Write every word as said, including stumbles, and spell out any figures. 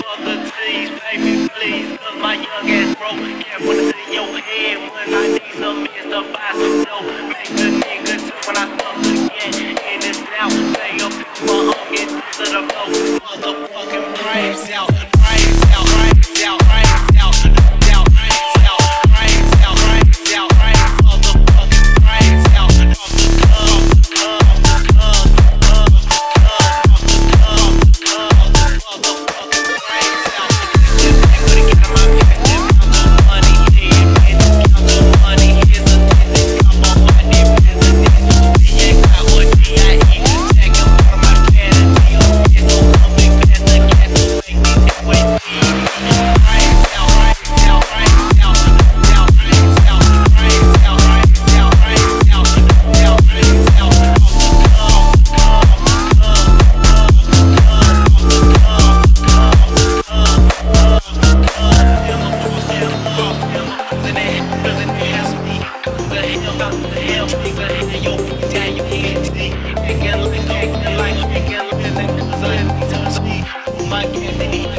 for the tease, baby, please. Cause my young ass broke. Can't put it in your head when I need some is to buy some dough. Make the nigga too when I fuck again. In this now, stay up in my home, get to the flow. Motherfucking brains out, brains out, brains out, brains out, brains out, brains out, brains out, brains out, brains out, motherfucking brains out. Off the club, club, club, club, club, club, club, motherfucking brains out. Just ain't gonna get on my pants and count the money, yeah, and count the money. Here's a ten, come on, my name is a ten. D A got what D I E, check him for my sanity. It's so coming back, the cat will make me do it. Brains out, brains out, brains out, brains out, brains out, brains out, brains out, brains out, brains out, brains out, off the club, club, club, club, club, off the club, club, club, club, club. Feel the force, feel the love, feel the prison and prison ask me. Who the hell out the hell, nigga, and your feet down your head, see? Acting like, acting like, acting like, cause I let me touch me. Oh my God,